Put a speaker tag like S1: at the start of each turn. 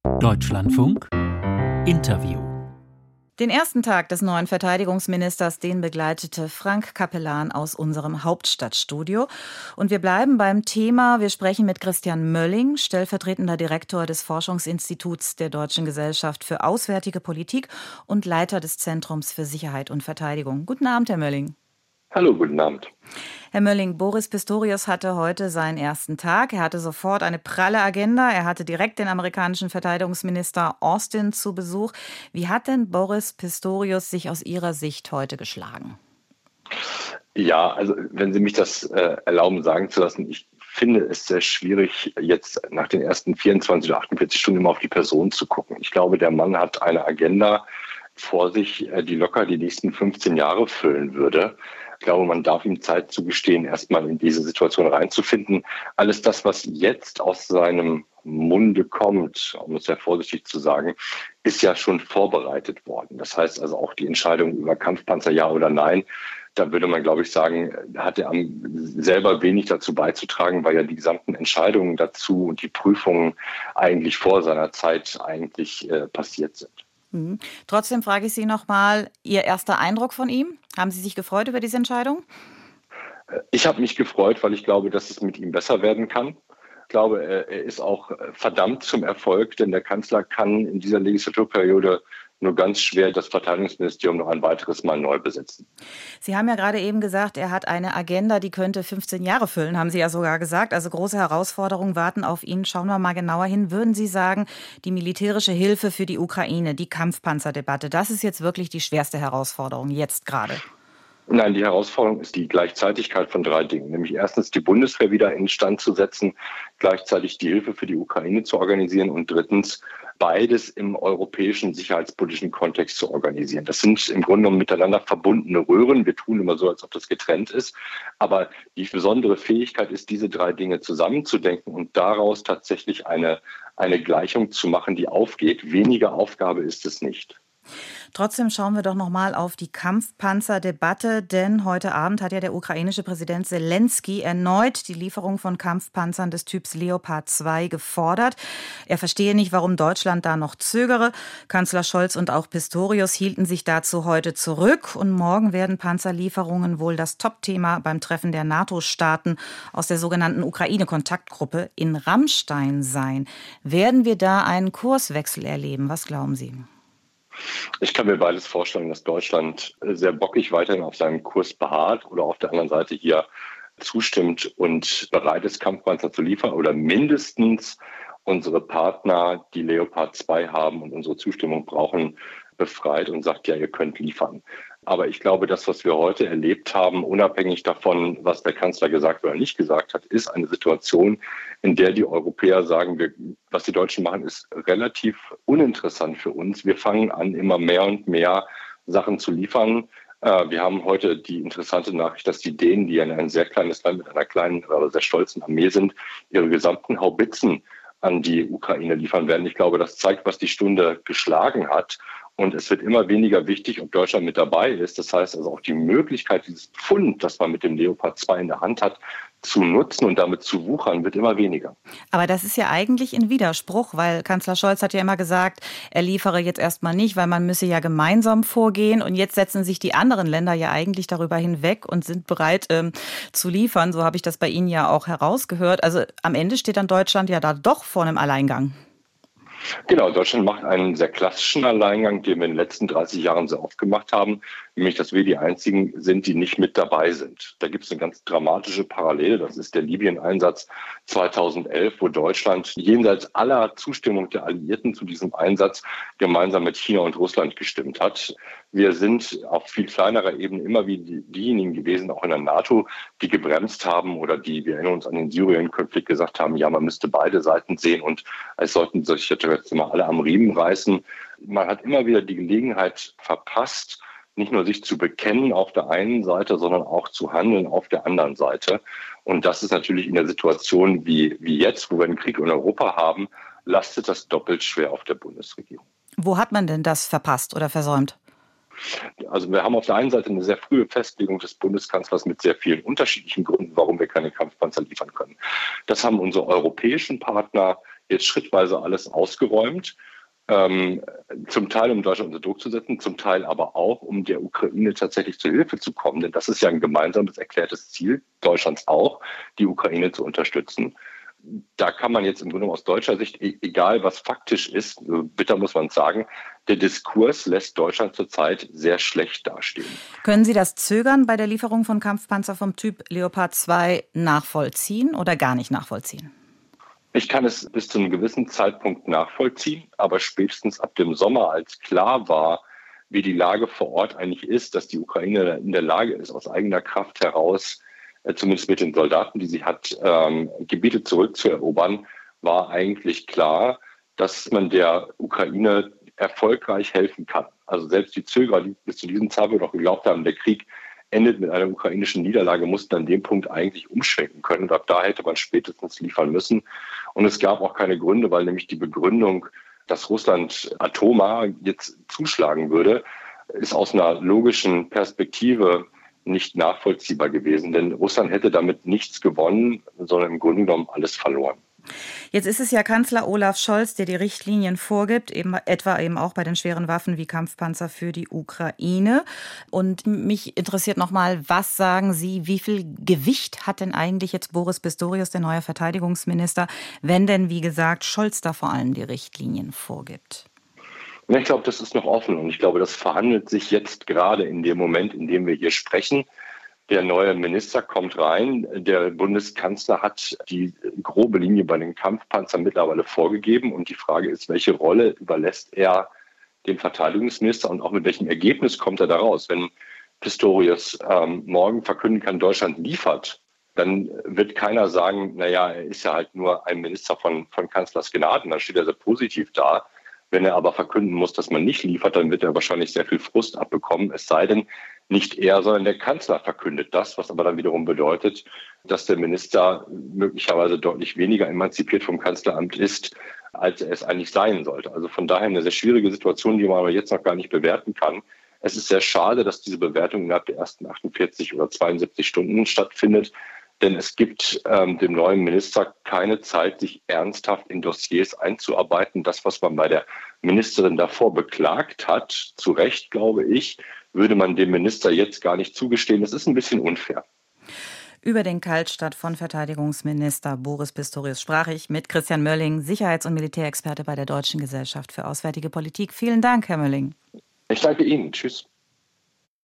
S1: Deutschlandfunk Interview.
S2: Den ersten Tag des neuen Verteidigungsministers, den begleitete Frank Capellan aus unserem Hauptstadtstudio. Und wir bleiben beim Thema. Wir sprechen mit Christian Mölling, stellvertretender Direktor des Forschungsinstituts der Deutschen Gesellschaft für Auswärtige Politik und Leiter des Zentrums für Sicherheit und Verteidigung. Guten Abend, Herr Mölling.
S3: Hallo, guten Abend.
S2: Herr Mölling, Boris Pistorius hatte heute seinen ersten Tag. Er hatte sofort eine pralle Agenda. Er hatte direkt den amerikanischen Verteidigungsminister Austin zu Besuch. Wie hat denn Boris Pistorius sich aus Ihrer Sicht heute geschlagen?
S3: Ja, also wenn Sie mich das erlauben, sagen zu lassen, ich finde es sehr schwierig, jetzt nach den ersten 24 oder 48 Stunden immer auf die Person zu gucken. Ich glaube, der Mann hat eine Agenda vor sich, die locker die nächsten 15 Jahre füllen würde. Ich glaube, man darf ihm Zeit zugestehen, erstmal in diese Situation reinzufinden. Alles das, was jetzt aus seinem Munde kommt, um es sehr vorsichtig zu sagen, ist ja schon vorbereitet worden. Das heißt also auch die Entscheidung über Kampfpanzer ja oder nein, da würde man, glaube ich, sagen, hat er selber wenig dazu beizutragen, weil ja die gesamten Entscheidungen dazu und die Prüfungen eigentlich vor seiner Zeit eigentlich passiert sind.
S2: Trotzdem frage ich Sie nochmal, Ihr erster Eindruck von ihm? Haben Sie sich gefreut über diese Entscheidung?
S3: Ich habe mich gefreut, weil ich glaube, dass es mit ihm besser werden kann. Ich glaube, er ist auch verdammt zum Erfolg, denn der Kanzler kann in dieser Legislaturperiode nur ganz schwer das Verteidigungsministerium noch ein weiteres Mal neu besetzen.
S2: Sie haben ja gerade eben gesagt, er hat eine Agenda, die könnte 15 Jahre füllen, haben Sie ja sogar gesagt. Also große Herausforderungen warten auf ihn. Schauen wir mal genauer hin. Würden Sie sagen, die militärische Hilfe für die Ukraine, die Kampfpanzerdebatte, das ist jetzt wirklich die schwerste Herausforderung jetzt gerade?
S3: Nein, die Herausforderung ist die Gleichzeitigkeit von 3 Dingen. Nämlich erstens die Bundeswehr wieder instand zu setzen, gleichzeitig die Hilfe für die Ukraine zu organisieren und drittens beides im europäischen sicherheitspolitischen Kontext zu organisieren. Das sind im Grunde genommen miteinander verbundene Röhren. Wir tun immer so, als ob das getrennt ist. Aber die besondere Fähigkeit ist, diese 3 Dinge zusammenzudenken und daraus tatsächlich eine Gleichung zu machen, die aufgeht. Weniger Aufgabe ist es nicht.
S2: Trotzdem schauen wir doch noch mal auf die Kampfpanzerdebatte, denn heute Abend hat ja der ukrainische Präsident Selenskyj erneut die Lieferung von Kampfpanzern des Typs Leopard 2 gefordert. Er verstehe nicht, warum Deutschland da noch zögere. Kanzler Scholz und auch Pistorius hielten sich dazu heute zurück und morgen werden Panzerlieferungen wohl das Topthema beim Treffen der NATO-Staaten aus der sogenannten Ukraine-Kontaktgruppe in Ramstein sein. Werden wir da einen Kurswechsel erleben? Was glauben Sie?
S3: Ich kann mir beides vorstellen, dass Deutschland sehr bockig weiterhin auf seinem Kurs beharrt oder auf der anderen Seite hier zustimmt und bereit ist, Kampfpanzer zu liefern oder mindestens unsere Partner, die Leopard 2 haben und unsere Zustimmung brauchen, befreit und sagt, ja, ihr könnt liefern. Aber ich glaube, das, was wir heute erlebt haben, unabhängig davon, was der Kanzler gesagt oder nicht gesagt hat, ist eine Situation, in der die Europäer sagen, was die Deutschen machen, ist relativ uninteressant für uns. Wir fangen an, immer mehr und mehr Sachen zu liefern. Wir haben heute die interessante Nachricht, dass die Dänen, die ja ein sehr kleines Land mit einer kleinen, aber sehr stolzen Armee sind, ihre gesamten Haubitzen an die Ukraine liefern werden. Ich glaube, das zeigt, was die Stunde geschlagen hat. Und es wird immer weniger wichtig, ob Deutschland mit dabei ist. Das heißt also auch die Möglichkeit, dieses Pfund, das man mit dem Leopard 2 in der Hand hat, zu nutzen und damit zu wuchern, wird immer weniger.
S2: Aber das ist ja eigentlich ein Widerspruch, weil Kanzler Scholz hat ja immer gesagt, er liefere jetzt erstmal nicht, weil man müsse ja gemeinsam vorgehen. Und jetzt setzen sich die anderen Länder ja eigentlich darüber hinweg und sind bereit zu liefern. So habe ich das bei Ihnen ja auch herausgehört. Also am Ende steht dann Deutschland ja da doch vor einem Alleingang.
S3: Genau, Deutschland macht einen sehr klassischen Alleingang, den wir in den letzten 30 Jahren sehr oft gemacht haben, nämlich dass wir die Einzigen sind, die nicht mit dabei sind. Da gibt es eine ganz dramatische Parallele, das ist der Libyen-Einsatz 2011, wo Deutschland jenseits aller Zustimmung der Alliierten zu diesem Einsatz gemeinsam mit China und Russland gestimmt hat. Wir sind auf viel kleinerer Ebene immer wie diejenigen gewesen, auch in der NATO, die gebremst haben oder die, wir erinnern uns an den Syrien-Konflikt, gesagt haben, ja, man müsste beide Seiten sehen und es sollten sich jetzt mal alle am Riemen reißen. Man hat immer wieder die Gelegenheit verpasst, nicht nur sich zu bekennen auf der einen Seite, sondern auch zu handeln auf der anderen Seite. Und das ist natürlich in der Situation wie jetzt, wo wir einen Krieg in Europa haben, lastet das doppelt schwer auf der Bundesregierung.
S2: Wo hat man denn das verpasst oder versäumt?
S3: Also wir haben auf der einen Seite eine sehr frühe Festlegung des Bundeskanzlers mit sehr vielen unterschiedlichen Gründen, warum wir keine Kampfpanzer liefern können. Das haben unsere europäischen Partner jetzt schrittweise alles ausgeräumt. Zum Teil, um Deutschland unter Druck zu setzen, zum Teil aber auch, um der Ukraine tatsächlich zur Hilfe zu kommen. Denn das ist ja ein gemeinsames erklärtes Ziel Deutschlands auch, die Ukraine zu unterstützen. Da kann man jetzt im Grunde aus deutscher Sicht, egal was faktisch ist, bitter muss man sagen, der Diskurs lässt Deutschland zurzeit sehr schlecht dastehen.
S2: Können Sie das Zögern bei der Lieferung von Kampfpanzer vom Typ Leopard 2 nachvollziehen oder gar nicht nachvollziehen?
S3: Ich kann es bis zu einem gewissen Zeitpunkt nachvollziehen, aber spätestens ab dem Sommer, als klar war, wie die Lage vor Ort eigentlich ist, dass die Ukraine in der Lage ist, aus eigener Kraft heraus, zumindest mit den Soldaten, die sie hat, Gebiete zurückzuerobern, war eigentlich klar, dass man der Ukraine erfolgreich helfen kann. Also selbst die Zögerer, die bis zu diesem Zeitpunkt noch geglaubt haben, der Krieg endet mit einer ukrainischen Niederlage, mussten an dem Punkt eigentlich umschwenken können. Und ab da hätte man spätestens liefern müssen. Und es gab auch keine Gründe, weil nämlich die Begründung, dass Russland atomar jetzt zuschlagen würde, ist aus einer logischen Perspektive nicht nachvollziehbar gewesen. Denn Russland hätte damit nichts gewonnen, sondern im Grunde genommen alles verloren.
S2: Jetzt ist es ja Kanzler Olaf Scholz, der die Richtlinien vorgibt, etwa auch bei den schweren Waffen wie Kampfpanzer für die Ukraine. Und mich interessiert nochmal, was sagen Sie, wie viel Gewicht hat denn eigentlich jetzt Boris Pistorius, der neue Verteidigungsminister, wenn denn, wie gesagt, Scholz da vor allem die Richtlinien vorgibt?
S3: Ich glaube, das ist noch offen und ich glaube, das verhandelt sich jetzt gerade in dem Moment, in dem wir hier sprechen. Der neue Minister kommt rein. Der Bundeskanzler hat die grobe Linie bei den Kampfpanzern mittlerweile vorgegeben. Und die Frage ist, welche Rolle überlässt er dem Verteidigungsminister und auch mit welchem Ergebnis kommt er da raus? Wenn Pistorius morgen verkünden kann, Deutschland liefert, dann wird keiner sagen, naja, er ist ja halt nur ein Minister von Kanzlers Gnaden. Dann steht er sehr positiv da. Wenn er aber verkünden muss, dass man nicht liefert, dann wird er wahrscheinlich sehr viel Frust abbekommen. Es sei denn, nicht er, sondern der Kanzler verkündet das, was aber dann wiederum bedeutet, dass der Minister möglicherweise deutlich weniger emanzipiert vom Kanzleramt ist, als er es eigentlich sein sollte. Also von daher eine sehr schwierige Situation, die man aber jetzt noch gar nicht bewerten kann. Es ist sehr schade, dass diese Bewertung innerhalb der ersten 48 oder 72 Stunden stattfindet, denn es gibt dem neuen Minister keine Zeit, sich ernsthaft in Dossiers einzuarbeiten. Das, was man bei der Ministerin davor beklagt hat, zu Recht, glaube ich, würde man dem Minister jetzt gar nicht zugestehen. Das ist ein bisschen unfair.
S2: Über den Kaltstart von Verteidigungsminister Boris Pistorius sprach ich mit Christian Mölling, Sicherheits- und Militärexperte bei der Deutschen Gesellschaft für Auswärtige Politik. Vielen Dank, Herr Mölling.
S3: Ich danke Ihnen. Tschüss.